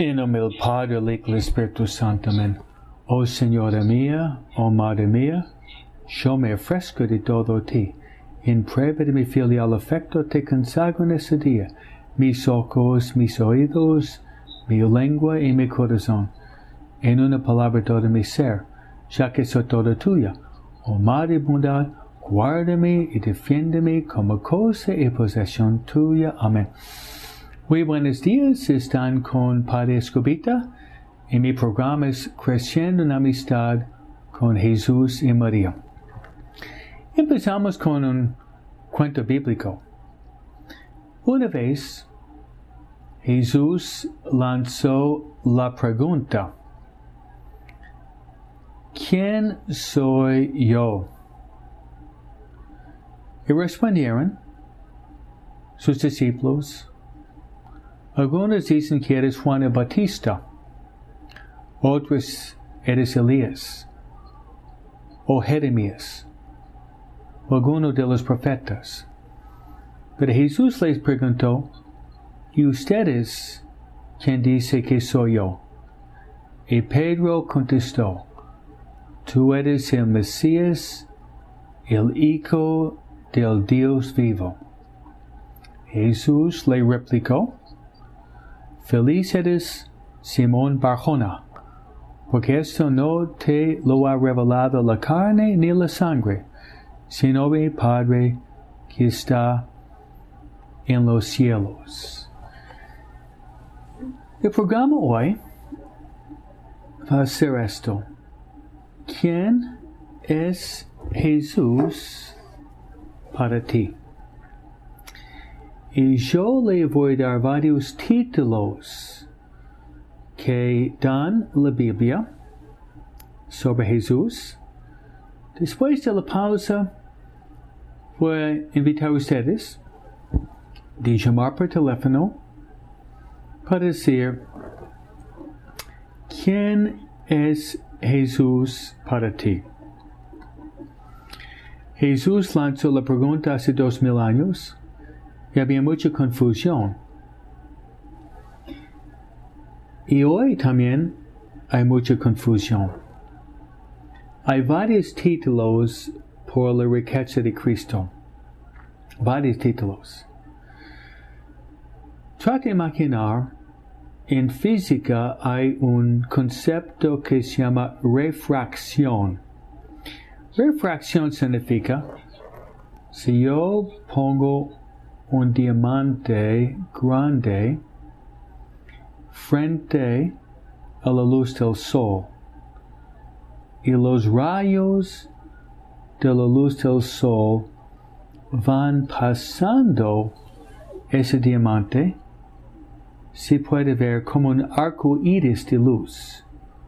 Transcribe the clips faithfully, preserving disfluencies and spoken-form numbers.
En nombre del Padre, del Hijo y del Espíritu Santo. Amén. Oh Señora mía, oh Madre mía, yo me ofrezco de todo a ti. En prueba de mi filial afecto te consagro en este día mis ojos, mis oídos, mi lengua y mi corazón. En una palabra todo mi ser, ya que soy toda tuya. Oh Madre bondad, guárdame y defiéndeme como cosa y posesión tuya. Amén. Muy buenos días, están con Padre Escobita y mi programa es Creciendo en Amistad con Jesús y María. Empezamos con un cuento bíblico. Una vez, Jesús lanzó la pregunta: ¿quién soy yo? Y respondieron sus discípulos. Algunos dicen que eres Juan el Bautista, otros eres Elías, o Jeremías, o alguno de los profetas. Pero Jesús les preguntó: ¿y ustedes quién dice que soy yo? Y Pedro contestó: tú eres el Mesías, el Hijo del Dios vivo. Jesús le replicó: feliz eres, Simón Barjona, porque esto no te lo ha revelado la carne ni la sangre, sino mi Padre que está en los cielos. El programa hoy va a ser esto: ¿quién es Jesús para ti? Y yo le voy a dar varios títulos que dan la Biblia sobre Jesús. Después de la pausa, voy a invitar a ustedes a llamar por teléfono para decir: ¿quién es Jesús para ti? Jesús lanzó la pregunta hace dos mil años. Y había mucha confusión. Y hoy también hay mucha confusión. Hay varios títulos por la riqueza de Cristo. Varios títulos. Trata de imaginar, en física hay un concepto que se llama refracción. Refracción significa, si yo pongo un diamante grande frente a la luz del sol y los rayos de la luz del sol van pasando ese diamante, se puede ver como un arco iris de luz,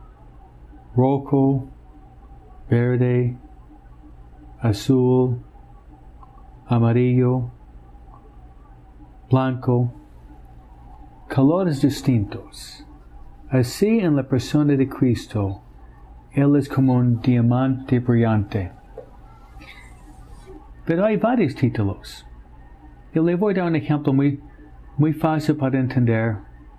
rojo, verde, azul, amarillo, blanco, colores distintos. Así en la persona de Cristo, Él es como un diamante brillante. Pero hay varios títulos. Y le voy a dar un ejemplo muy, muy fácil para entender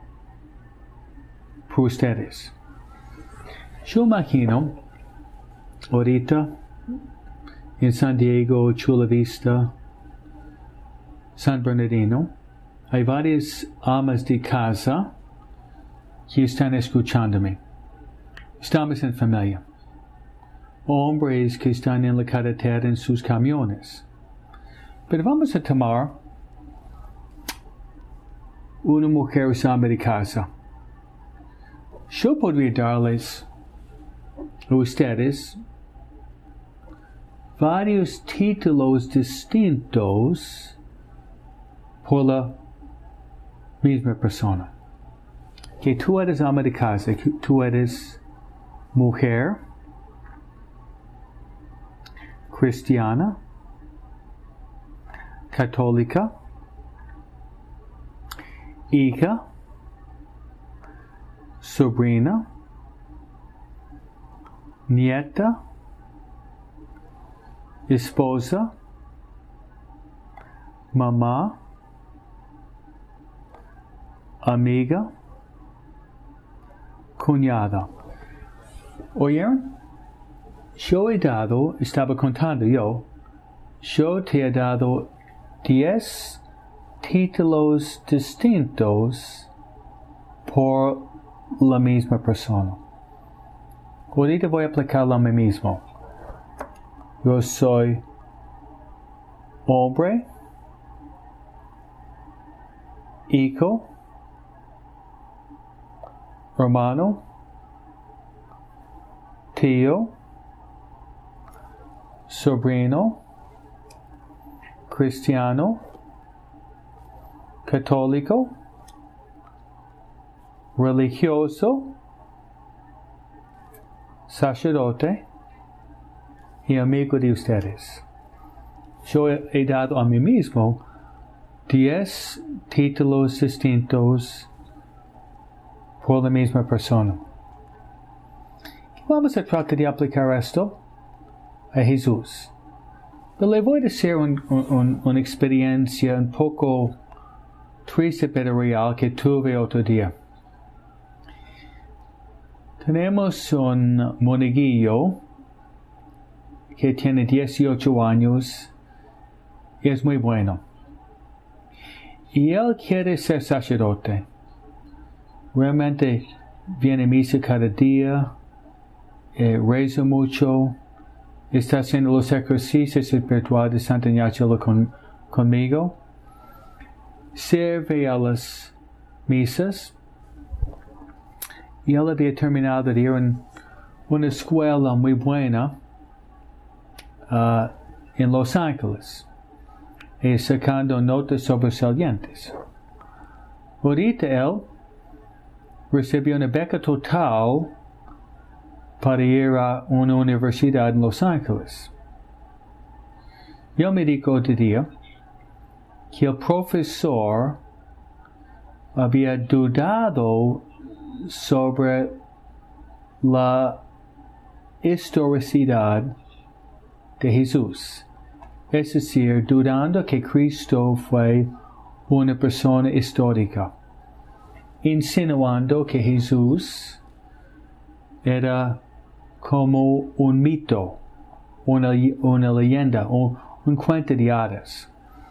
por ustedes. Yo imagino, ahorita, en San Diego, Chula Vista, San Bernardino, hay varias amas de casa que están escuchándome. Estamos en familia. Hombres que están en la carretera en sus camiones. Pero vamos a tomar una mujer ama de casa. Yo podría darles a ustedes varios títulos distintos por la misma persona. Que tú eres ama de casa, que tú eres mujer, cristiana, católica, hija, sobrina, nieta, esposa, mamá, amiga, cuñada. ¿Oyeron? Yo he dado, estaba contando yo, yo te he dado diez títulos distintos por la misma persona. Ahorita voy a aplicarlo a mí mismo. Yo soy hombre, hijo, hermano, tío, sobrino, cristiano, católico, religioso, sacerdote y amigo de ustedes. Yo he dado a mí mismo diez títulos distintos por la misma persona. Vamos a tratar de aplicar esto a Jesús. Pero le voy a decir un, un, una experiencia un poco triste pero real que tuve otro día. Tenemos un monaguillo que tiene dieciocho años y es muy bueno. Y él quiere ser sacerdote. Realmente viene a misa cada día, eh, reza mucho, está haciendo los ejercicios espirituales de Santa Ignacio con, conmigo, sirve a las misas, y él había terminado de ir en una escuela muy buena uh, en Los Ángeles, y sacando notas sobresalientes. Ahorita él recibió una beca total para ir a una universidad en Los Ángeles. Yo me dijo otro día que el profesor había dudado sobre la historicidad de Jesús. Es decir, dudando que Cristo fue una persona histórica, insinuando que Jesús era como un mito, una, una leyenda, un, un cuento de hadas.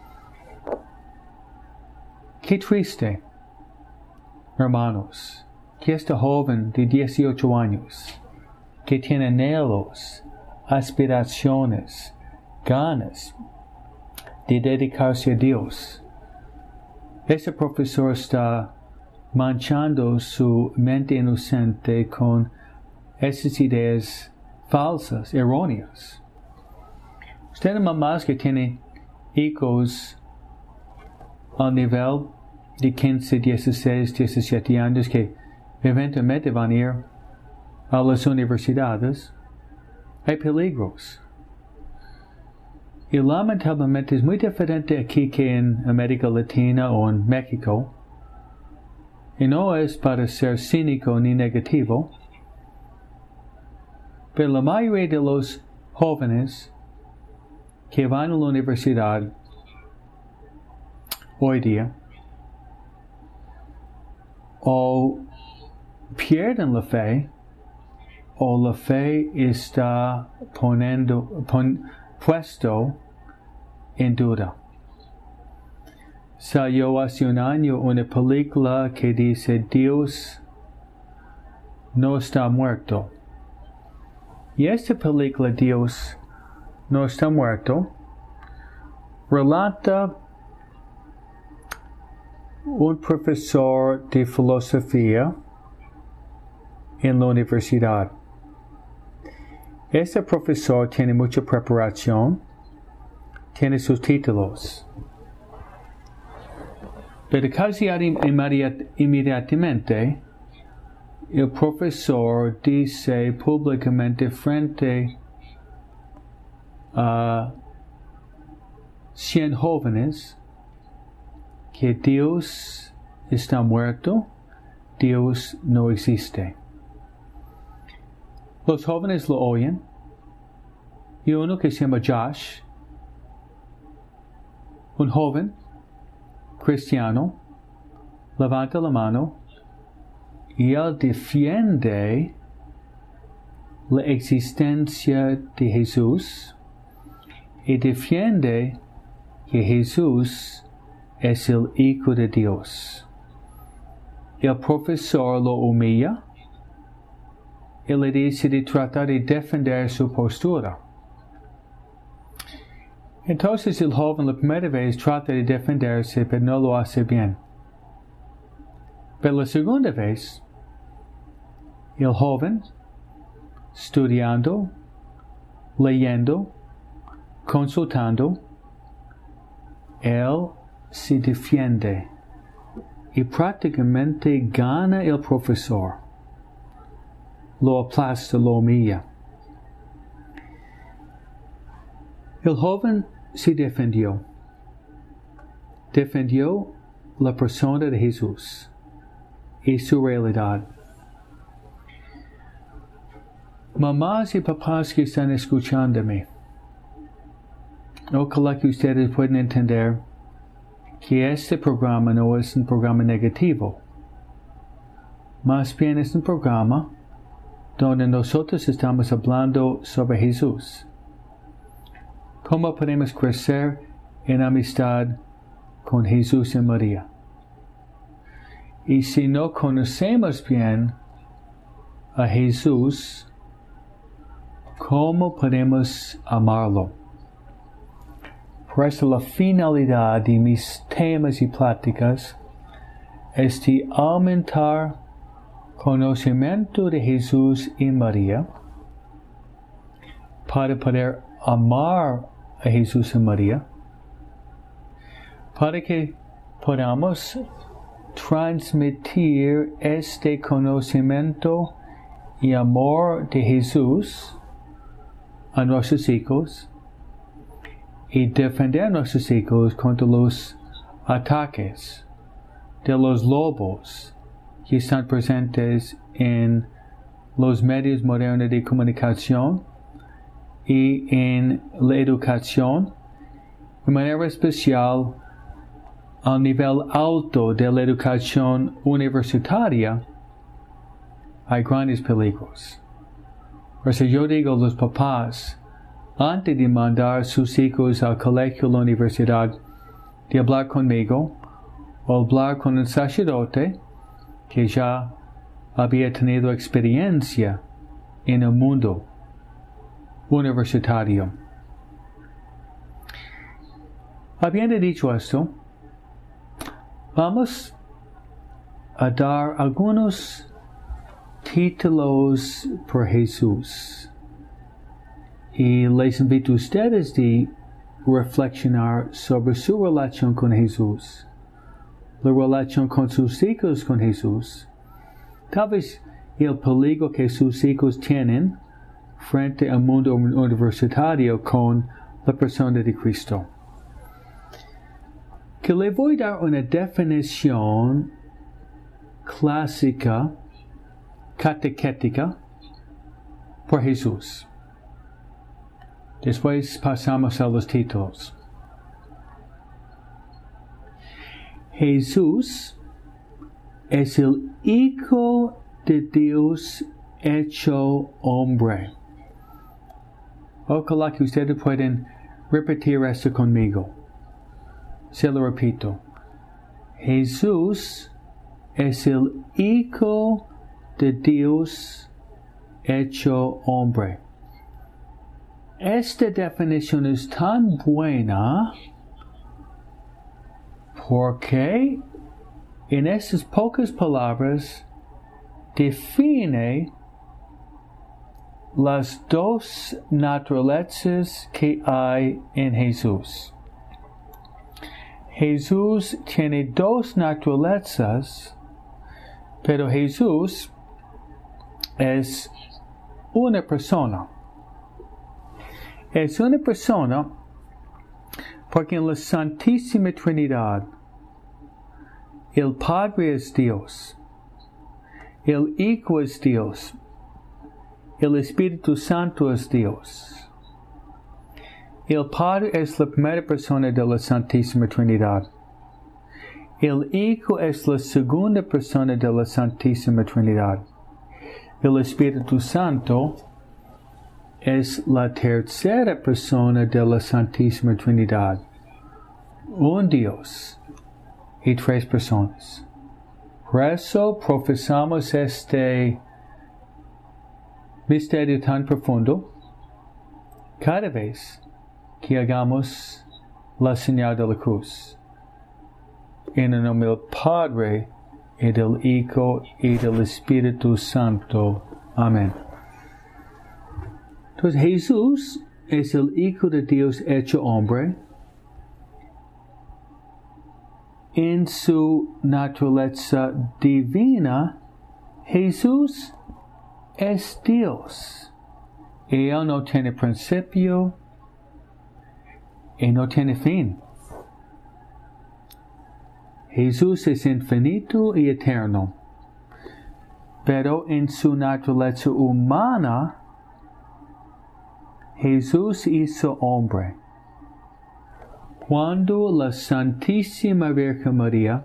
Qué triste, hermanos, que este joven de dieciocho años, que tiene anhelos, aspiraciones, ganas de dedicarse a Dios, ese profesor está manchando su mente inocente con esas ideas falsas, erróneas. Ustedes mamás que tienen hijos al nivel de quince, dieciséis, diecisiete años que eventualmente van a ir a las universidades, hay peligros. Y lamentablemente es muy diferente aquí que en América Latina o en México. Y no es para ser cínico ni negativo, pero la mayoría de los jóvenes que van a la universidad hoy día o pierden la fe o la fe está poniendo, pon, puesto en duda. Salió hace un año una película que dice Dios no está muerto. Y esta película Dios no está muerto relata un profesor de filosofía en la universidad. Este profesor tiene mucha preparación, tiene sus títulos, pero casi inmediatamente el profesor dice públicamente frente a cien jóvenes que Dios está muerto, Dios no existe. Los jóvenes lo oyen y uno que se llama Josh, un joven cristiano, levanta la mano y Él defiende la existencia de Jesús y defiende que Jesús es el Hijo de Dios. El profesor lo humilla y le dice de tratar de defender su postura. Entonces el joven la primera vez trata de defenderse, pero no lo hace bien. Pero la segunda vez, el joven, estudiando, leyendo, consultando, él se defiende y prácticamente gana el profesor. Lo aplasta, lo humilla. El joven se defendió. Defendió la persona de Jesús y su realidad. Mamás y papás que están escuchándome, ojalá que ustedes puedan entender que este programa no es un programa negativo. Más bien es un programa donde nosotros estamos hablando sobre Jesús. ¿Cómo podemos crecer en amistad con Jesús y María? Y si no conocemos bien a Jesús, ¿cómo podemos amarlo? Por eso la finalidad de mis temas y pláticas es de aumentar conocimiento de Jesús y María para poder amar a Jesús y María, para que podamos transmitir este conocimiento y amor de Jesús a nuestros hijos y defender a nuestros hijos contra los ataques de los lobos que están presentes en los medios modernos de comunicación y en la educación, de manera especial al nivel alto de la educación universitaria, hay grandes peligros. Por eso yo digo a los papás, antes de mandar sus hijos al colegio o la universidad, de hablar conmigo o hablar con un sacerdote que ya había tenido experiencia en el mundo universitario. Habiendo dicho esto, vamos a dar algunos títulos por Jesús. Y les invito a ustedes de reflexionar sobre su relación con Jesús, la relación con sus hijos con Jesús, tal vez el peligro que sus hijos tienen frente al mundo universitario con la persona de Cristo. Que le voy a dar una definición clásica, catequética, por Jesús. Después pasamos a los títulos. Jesús es el Hijo de Dios hecho hombre. Ojalá que ustedes pueden repetir esto conmigo. Se lo repito. Jesús es el Hijo de Dios hecho hombre. Esta definición es tan buena porque en estas pocas palabras define las dos naturalezas que hay en Jesús. Jesús tiene dos naturalezas, pero Jesús es una persona. Es una persona porque en la Santísima Trinidad el Padre es Dios, el Hijo es Dios, el Espíritu Santo es Dios. El Padre es la primera persona de la Santísima Trinidad El Hijo es la segunda persona de la Santísima Trinidad. El Espíritu Santo es la tercera persona de la Santísima Trinidad. Un Dios y tres personas. Por eso profesamos este misterio tan profundo cada vez que hagamos la señal de la cruz. En el nombre del Padre, y del Hijo, y del Espíritu Santo. Amén. Entonces Jesús es el Hijo de Dios hecho hombre. En su naturaleza divina, Jesús es Dios. Y Él no tiene principio y no tiene fin. Jesús es infinito y eterno, pero en su naturaleza humana, Jesús hizo hombre. Cuando la Santísima Virgen María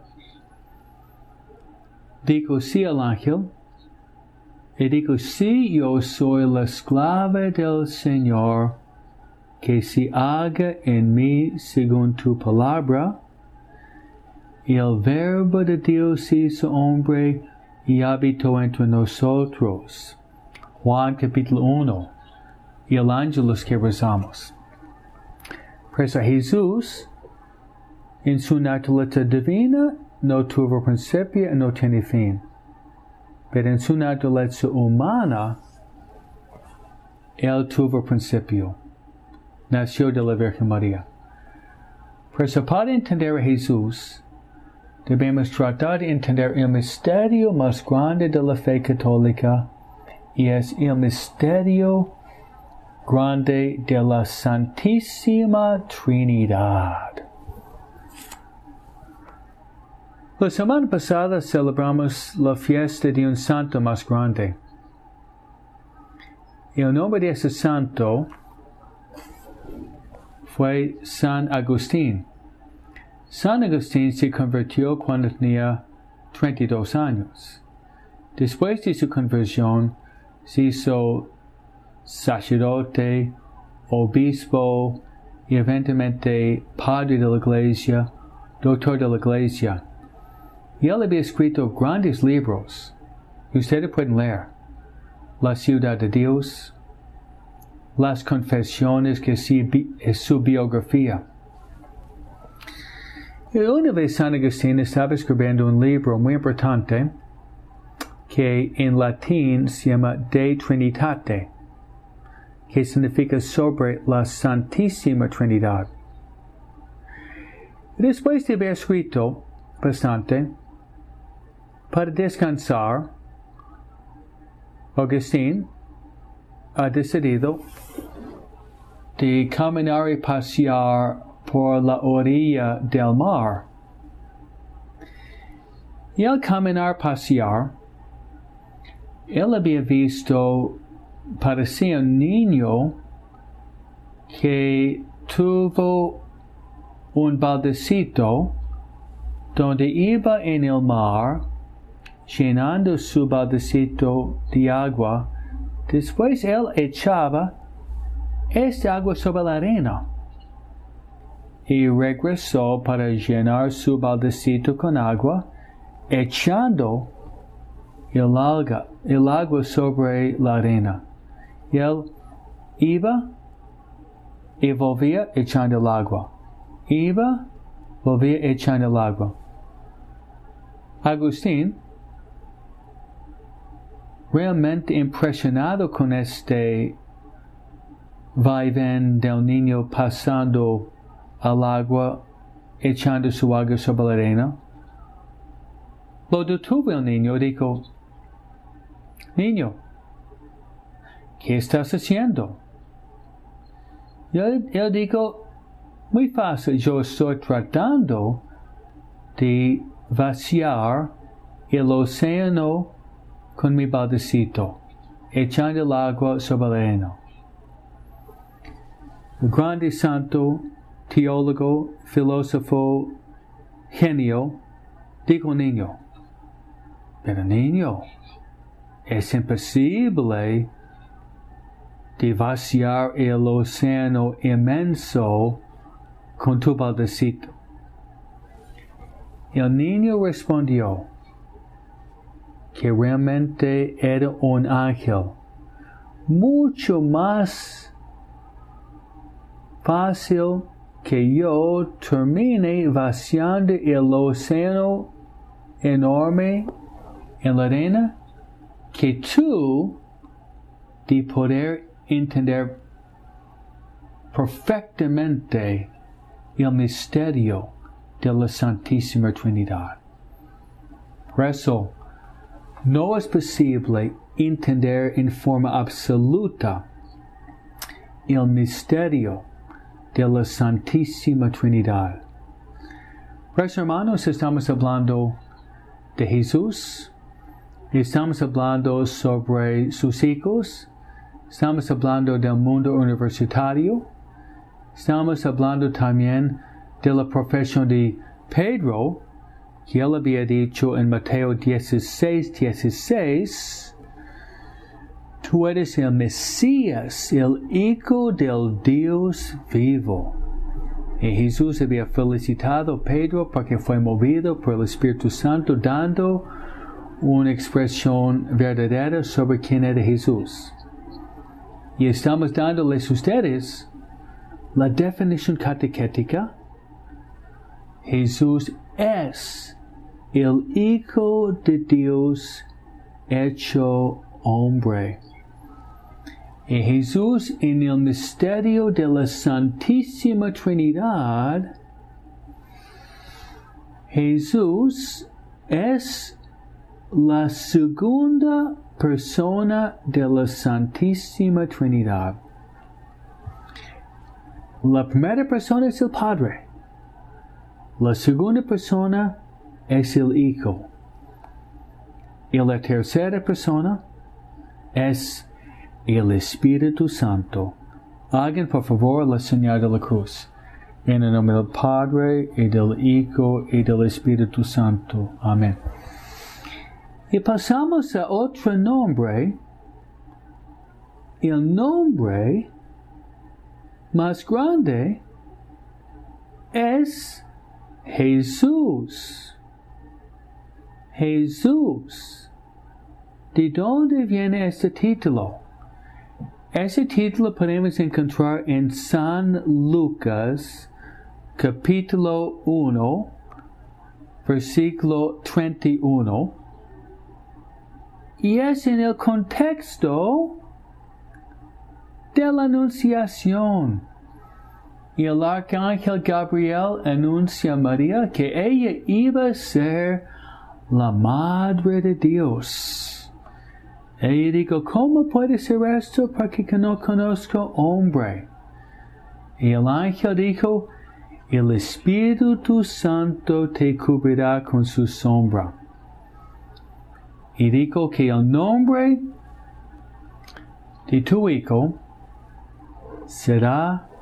dijo sí al ángel, y dijo, sí, yo soy la esclava del Señor, que se haga en mí según tu palabra. Y el Verbo de Dios hizo hombre y habitó entre nosotros. Juan capítulo uno. Y el ángeles que rezamos. Pues a Jesús, en su naturaleza divina, no tuvo principio y no tiene fin. Pero en su naturaleza humana, Él tuvo principio. Nació de la Virgen María. Pues para entender a Jesús, debemos tratar de entender el misterio más grande de la fe católica, y es el misterio grande de la Santísima Trinidad. La semana pasada celebramos la fiesta de un santo más grande. El nombre de ese santo fue San Agustín. San Agustín se convirtió cuando tenía treinta y dos años. Después de su conversión, se hizo sacerdote, obispo y eventualmente padre de la iglesia, doctor de la iglesia. Y él había escrito grandes libros que ustedes pueden leer. La ciudad de Dios, las confesiones, que es su biografía. Y una vez San Agustín estaba escribiendo un libro muy importante que en latín se llama De Trinitate, que significa sobre la Santísima Trinidad. Después de haber escrito bastante, para descansar, Agustín ha decidido de caminar y pasear por la orilla del mar. Y al caminar y pasear, él había visto, parecía un niño que tuvo un baldecito donde iba en el mar, llenando su baldecito de agua. Después él echaba esta agua sobre la arena y regresó para llenar su baldecito con agua, echando el, alga, el agua sobre la arena. Y él iba y volvía echando el agua. Iba, volvía echando el agua. Agustín, realmente impresionado con este vaivén del niño pasando al agua, echando su agua sobre la arena, lo detuvo el niño y dijo, niño, ¿qué estás haciendo? Y él, él dijo, muy fácil, yo estoy tratando de vaciar el océano con mi baldecito, echando el agua sobre la arena. El grande santo, teólogo, filósofo, genio, Dijo niño, pero niño, es imposible de vaciar el océano inmenso con tu baldecito. El niño respondió que realmente era un ángel, mucho más fácil que yo termine vaciando el océano enorme en la arena que tú de poder entender perfectamente el misterio de la Santísima Trinidad. Por eso, no es posible entender en forma absoluta el misterio de la Santísima Trinidad. Pues hermanos, estamos hablando de Jesús, estamos hablando sobre sus hijos, estamos hablando del mundo universitario, estamos hablando también de la profesión de Pedro, que él había dicho en Mateo dieciséis, dieciséis, tú eres el Mesías, el Hijo del Dios vivo. Y Jesús había felicitado a Pedro porque fue movido por el Espíritu Santo, dando una expresión verdadera sobre quién era Jesús. Y estamos dándoles a ustedes la definición catequética. Jesús es el Hijo de Dios hecho hombre. Y Jesús, en el misterio de la Santísima Trinidad, Jesús es la segunda persona de la Santísima Trinidad. La primera persona es el Padre. La segunda persona es el Hijo. Y la tercera persona es el Espíritu Santo. Hagan por favor la señal de la cruz. En el nombre del Padre, y del Hijo, y del Espíritu Santo. Amén. Y pasamos a otro nombre. El nombre más grande es Jesús. Jesús. ¿De dónde viene este título? Ese título podemos encontrar en San Lucas, capítulo uno, versículo treinta y uno. Y es en el contexto de la Anunciación. Y el arcángel Gabriel anuncia a María que ella iba a ser la Madre de Dios. Ella dijo, ¿cómo puede ser esto? Porque no conozco hombre. Y el ángel dijo, el Espíritu Santo te cubrirá con su sombra. Y dijo que el nombre de tu hijo será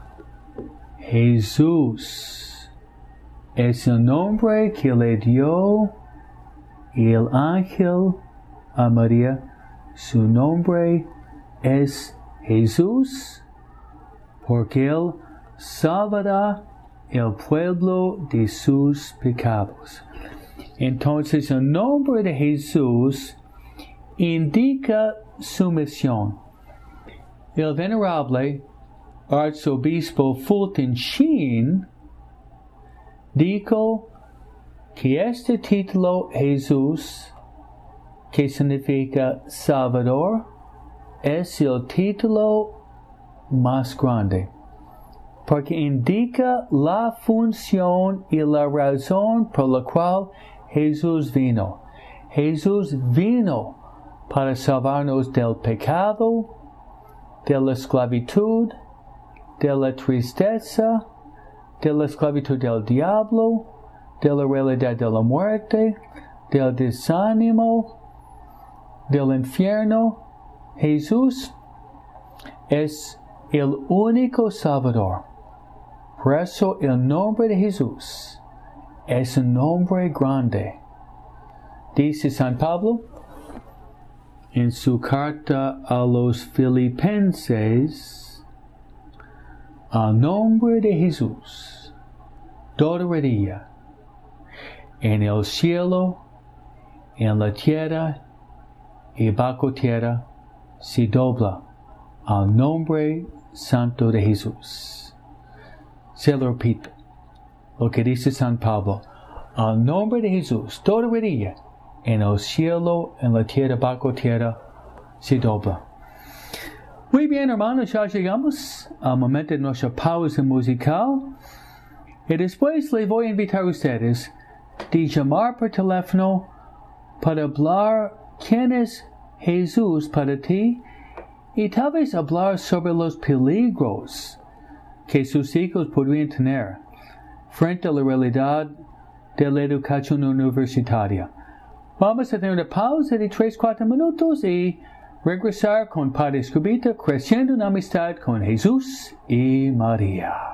Jesús. Es el nombre que le dio el ángel a María. Su nombre es Jesús, porque Él salvará el pueblo de sus pecados. Entonces, el nombre de Jesús indica su misión. El venerable arzobispo Fulton Sheen dijo que este título Jesús, que significa Salvador, es el título más grande, porque indica la función y la razón por la cual Jesús vino. Jesús vino para salvarnos del pecado, de la esclavitud, de la tristeza, de la esclavitud del diablo, de la realidad de la muerte, del desánimo, del infierno. Jesús es el único Salvador. Por eso el nombre de Jesús es un nombre grande. Dice San Pablo en su carta a los Filipenses, al nombre de Jesús, toda rodilla, en el cielo, en la tierra y bajo tierra, se dobla al nombre santo de Jesús. Se lo repito, lo que dice San Pablo, al nombre de Jesús, toda rodilla, en el cielo, en la tierra, bajo tierra, se dobla. Muy bien, hermanos, ya llegamos al momento de nuestra pausa musical. Y después les voy a invitar a ustedes de llamar por teléfono para hablar quién es Jesús para ti y tal vez hablar sobre los peligros que sus hijos podrían tener frente a la realidad de la educación universitaria. Vamos a tener una pausa de tres a cuatro minutos y regresar con Padre Escobita, creciendo en amistad con Jesús y María.